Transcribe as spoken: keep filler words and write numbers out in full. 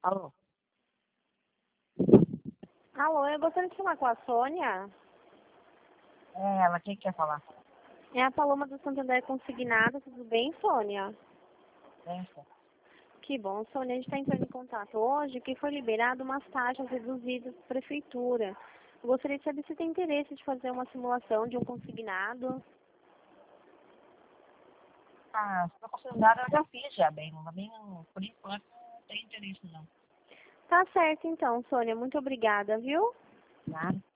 Alô? Alô, eu gostaria de falar com a Sônia. É ela, quem quer falar? É a Paloma do Santander Consignado, tudo bem, Sônia? Pensa. Que bom, Sônia, a gente está entrando em contato hoje que foi liberado umas taxas reduzidas da prefeitura. Eu gostaria de saber se tem interesse de fazer uma simulação de um consignado. Ah, se for considerado, eu já fiz já bem, mas bem, por enquanto não tem interesse não. Tá certo então, Sônia, muito obrigada, viu? Nada.